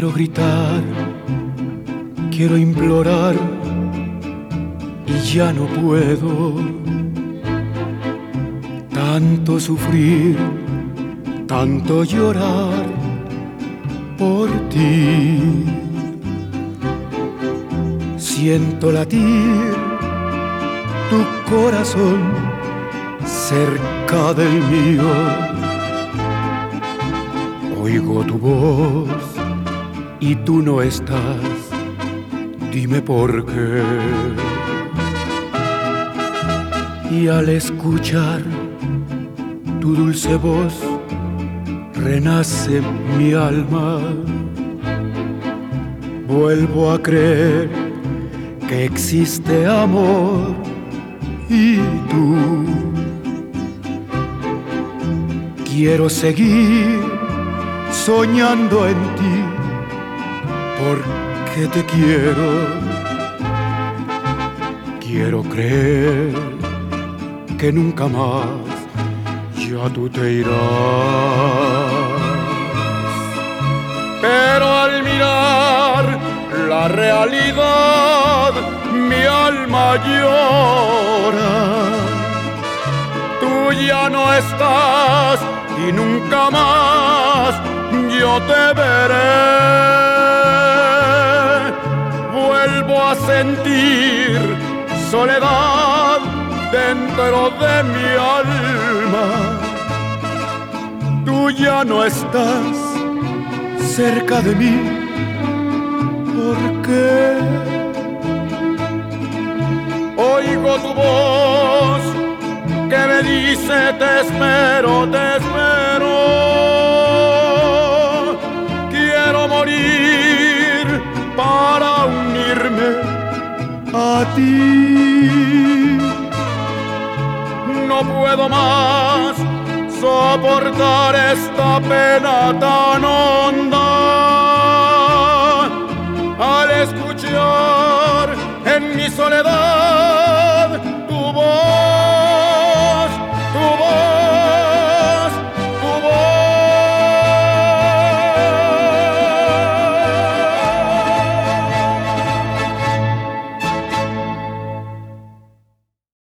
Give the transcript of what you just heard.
Quiero gritar, quiero implorar y ya no puedo. Tanto sufrir, tanto llorar por ti. Siento latir tu corazón cerca del mío. Oigo tu voz y tú no estás. Dime por qué. Y al escuchar tu dulce voz renace mi alma. Vuelvo a creer que existe amor y tú. Quiero seguir soñando en ti porque te quiero. Quiero creer que nunca más ya tú te irás. Pero al mirar la realidad mi alma llora. Tú ya no estás y nunca más yo te veré. Vuelvo a sentir soledad dentro de mi alma. Tú ya no estás cerca de mí. ¿Por qué? Oigo tu voz que me dice te espero, te espero. Quiero morir para unirme a ti. No puedo más soportar esta pena tan honda. Al escuchar en mi soledad